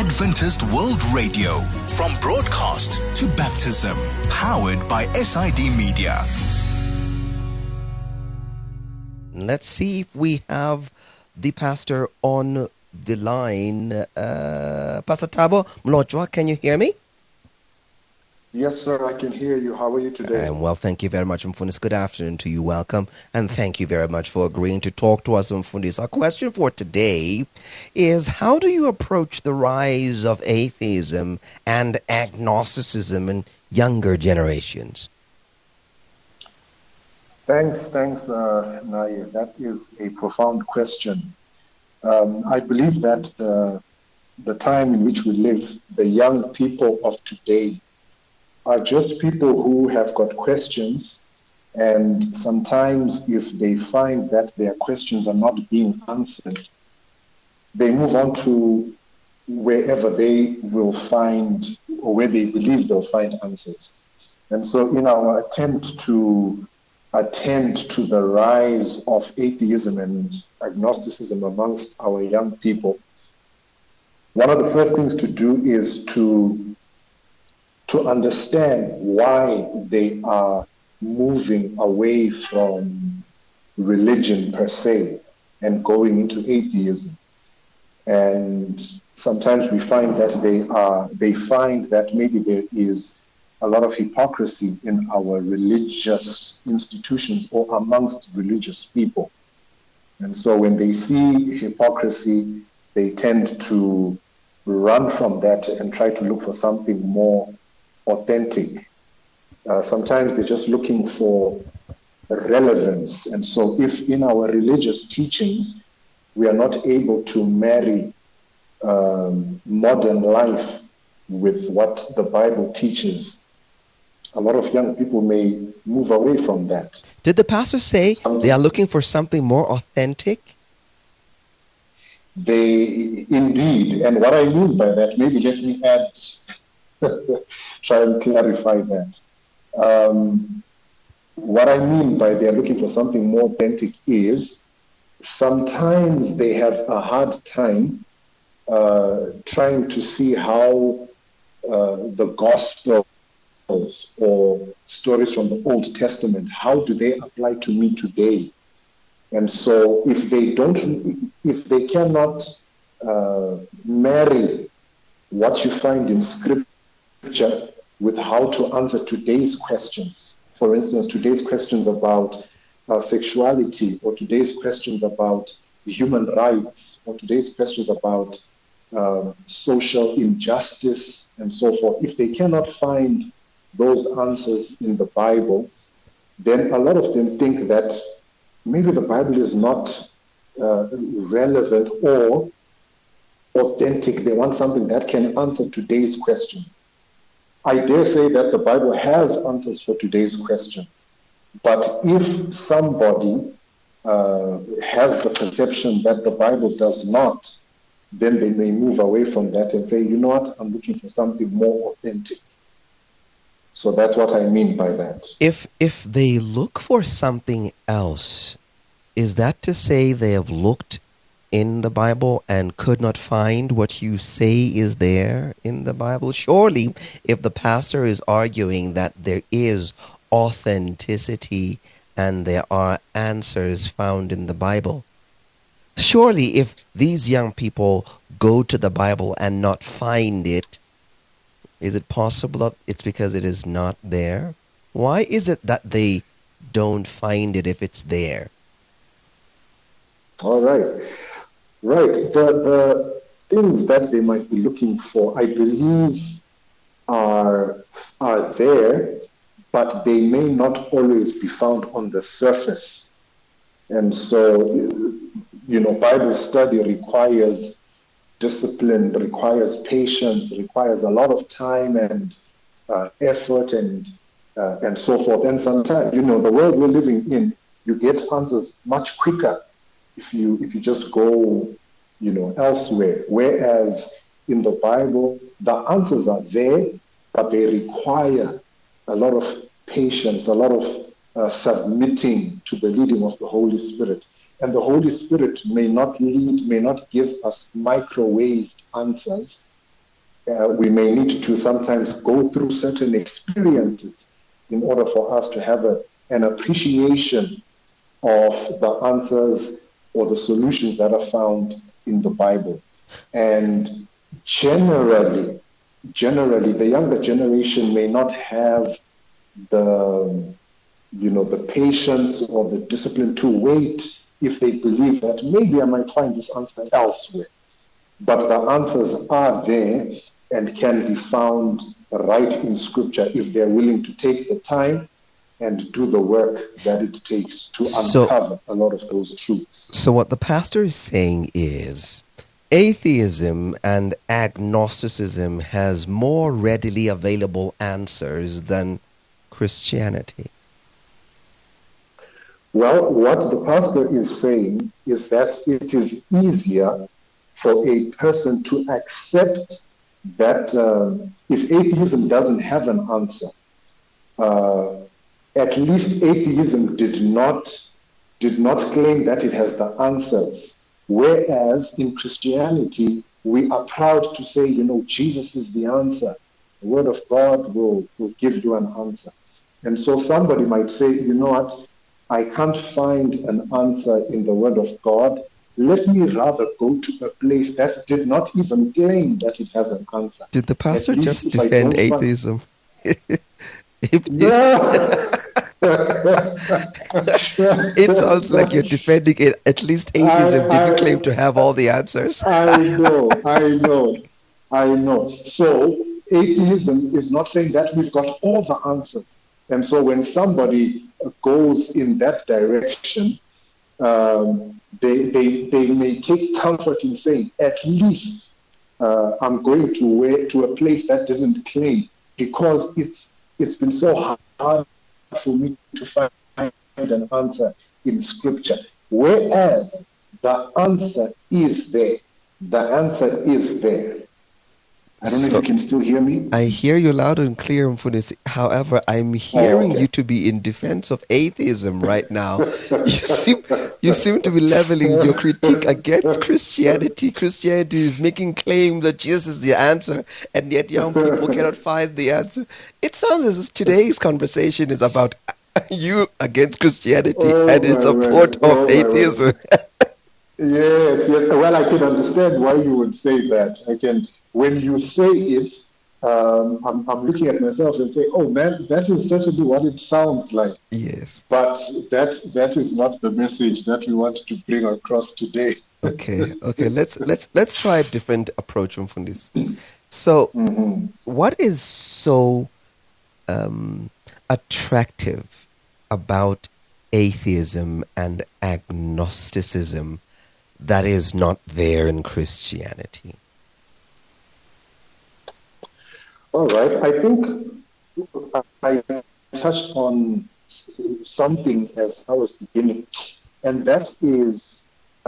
Adventist World Radio, from broadcast to baptism, powered by SID Media. Let's see if we have the pastor on the line. Pastor Tabo Mlojwa, can you hear me? Yes, sir, I can hear you. How are you today? Well, thank you very much, Mfundis. Good afternoon to you. Welcome. And thank you very much for agreeing to talk to us, Mfundis. Our question for today is, how do you approach the rise of atheism and agnosticism in younger generations? Thanks, Nair. That is a profound question. I believe that the time in which we live, the young people of today are just people who have got questions, and sometimes if they find that their questions are not being answered, they move on to wherever they will find, or where they believe they'll find answers. And so in our attempt to attend to the rise of atheism and agnosticism amongst our young people, one of the first things to do is to understand why they are moving away from religion per se and going into atheism. And sometimes we find that they find that maybe there is a lot of hypocrisy in our religious institutions or amongst religious people. And so when they see hypocrisy, they tend to run from that and try to look for something more authentic. Sometimes they're just looking for relevance. And so if in our religious teachings we are not able to marry modern life with what the Bible teaches, a lot of young people may move away from that. Did the pastor say they are looking for something more authentic? They indeed. And what I mean by that, maybe let me add, try and clarify that. What I mean by they're looking for something more authentic is sometimes they have a hard time trying to see how the Gospels or stories from the Old Testament, how do they apply to me today? And so if they cannot marry what you find in Scripture with how to answer today's questions, for instance, today's questions about sexuality, or today's questions about human rights, or today's questions about social injustice and so forth, if they cannot find those answers in the Bible, then a lot of them think that maybe the Bible is not relevant or authentic. They want something that can answer today's questions. I dare say that the Bible has answers for today's questions. But if somebody has the perception that the Bible does not, then they may move away from that and say, you know what, I'm looking for something more authentic. So that's what I mean by that. If they look for something else, is that to say they have looked in the Bible and could not find what you say is there in the Bible? Surely, if the pastor is arguing that there is authenticity and there are answers found in the Bible, surely if these young people go to the Bible and not find it, is it possible that it's because it is not there? Why is it that they don't find it if it's there? All right. Right. The things that they might be looking for, I believe, are there, but they may not always be found on the surface. And so, Bible study requires discipline, requires patience, requires a lot of time and effort and so forth. And sometimes, the world we're living in, you get answers much quicker if you just go, elsewhere. Whereas in the Bible, the answers are there, but they require a lot of patience, a lot of submitting to the leading of the Holy Spirit. And the Holy Spirit may not give us microwave answers, we may need to sometimes go through certain experiences in order for us to have an appreciation of the answers or the solutions that are found in the Bible. And generally, the younger generation may not have the patience or the discipline to wait if they believe that maybe I might find this answer elsewhere. But the answers are there and can be found right in Scripture if they're willing to take the time and do the work that it takes to uncover a lot of those truths. So what the pastor is saying is atheism and agnosticism has more readily available answers than Christianity. Well, what the pastor is saying is that it is easier for a person to accept that if atheism doesn't have an answer, at least atheism did not claim that it has the answers. Whereas in Christianity, we are proud to say, Jesus is the answer. The Word of God will give you an answer. And so somebody might say, you know what, I can't find an answer in the Word of God. Let me rather go to a place that did not even claim that it has an answer. Did the pastor just defend atheism? It sounds like you're defending it. At least atheism didn't claim to have all the answers. I know. So atheism is not saying that we've got all the answers. And so when somebody goes in that direction, they may take comfort in saying, at least I'm going to a place that didn't claim, because it's been so hard for me to find an answer in Scripture. Whereas the answer is there. The answer is there. I don't know if you can still hear me. I hear you loud and clear, Mfundisi. However, I'm hearing you to be in defense of atheism right now. You seem to be leveling your critique against Christianity. Christianity is making claims that Jesus is the answer, and yet young people cannot find the answer. It sounds as if today's conversation is about you against Christianity and in support of atheism. Yes. Well, I can understand why you would say that. When you say it, I'm looking at myself and say, oh man, that is certainly what it sounds like. Yes. But that is not the message that we want to bring across today. Okay. Let's try a different approach, Mfundisi. So, what is so attractive about atheism and agnosticism that is not there in Christianity? All right. I think I touched on something as I was beginning, and that is,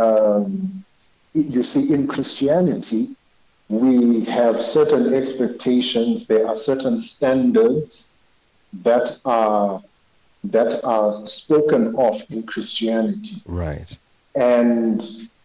you see, in Christianity, we have certain expectations. There are certain standards that are spoken of in Christianity. Right. And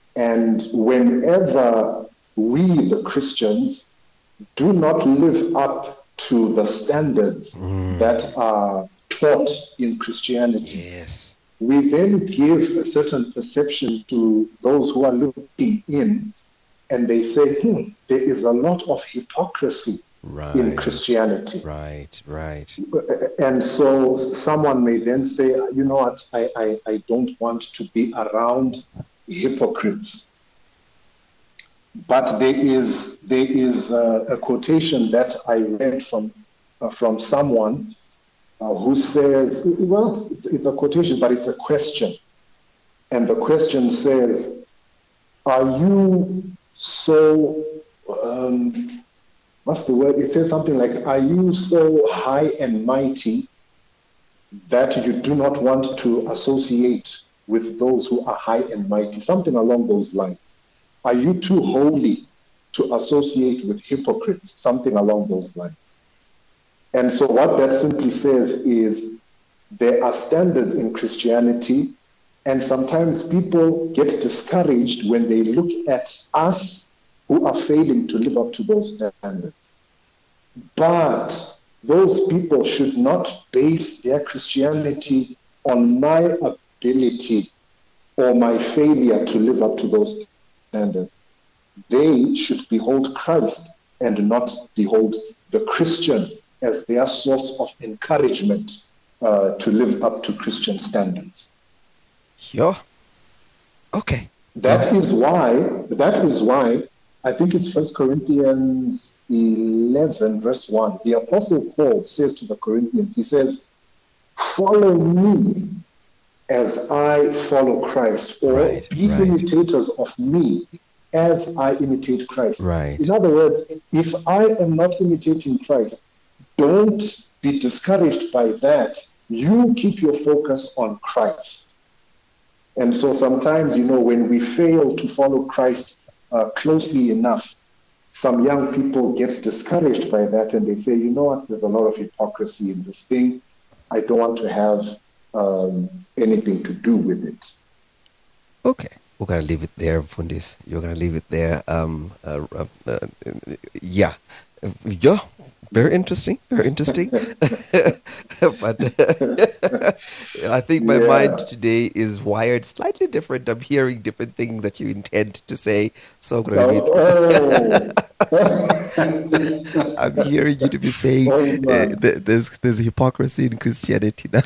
whenever we, the Christians, do not live up to the standards that are taught in Christianity, yes, we then give a certain perception to those who are looking in, and they say, there is a lot of hypocrisy in Christianity. Right. And so someone may then say, you know what, I don't want to be around hypocrites. But there is a quotation that I read from someone who says, well, it's a quotation, but it's a question. And the question says, are you so, what's the word? It says something like, are you so high and mighty that you do not want to associate with those who are high and mighty? Something along those lines. Are you too holy to associate with hypocrites? Something along those lines. And so what that simply says is there are standards in Christianity, and sometimes people get discouraged when they look at us who are failing to live up to those standards. But those people should not base their Christianity on my ability or my failure to live up to those standards. They should behold Christ and not behold the Christian as their source of encouragement to live up to Christian standards. Yeah. Okay. That is why I think it's 1 Corinthians 11, verse 1. The Apostle Paul says to the Corinthians, he says, follow me as I follow Christ, or be imitators of me as I imitate Christ. Right. In other words, if I am not imitating Christ, don't be discouraged by that. You keep your focus on Christ. And so sometimes, when we fail to follow Christ closely enough, some young people get discouraged by that and they say, you know what, there's a lot of hypocrisy in this thing. I don't want to have anything to do with it. Okay. We're going to leave it there, Fundis. You're going to leave it there. Yeah. Yeah. Very interesting. Very interesting. But I think my mind today is wired slightly different. I'm hearing different things that you intend to say. So I'm going to I'm hearing you to be saying there's hypocrisy in Christianity now.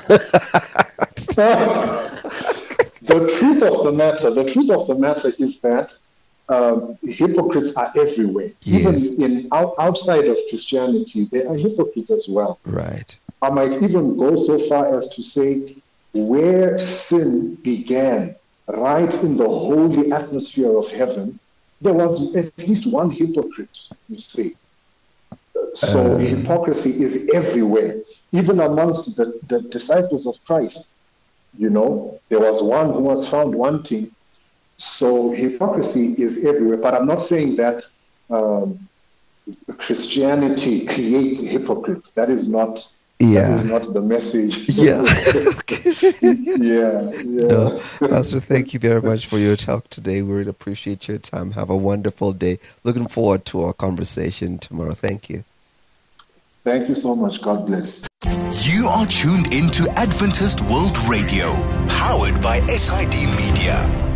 The truth of the matter is that hypocrites are everywhere. Yes. Even outside of Christianity, there are hypocrites as well. Right. I might even go so far as to say where sin began, right in the holy atmosphere of heaven, there was at least one hypocrite, you see. So hypocrisy is everywhere, even amongst the disciples of Christ. There was one who was found wanting. So hypocrisy is everywhere. But I'm not saying that Christianity creates hypocrites. That is not the message. Yeah. Yeah. No, Pastor, thank you very much for your talk today. We really appreciate your time. Have a wonderful day. Looking forward to our conversation tomorrow. Thank you. Thank you so much. God bless. You are tuned into Adventist World Radio, powered by SID Media.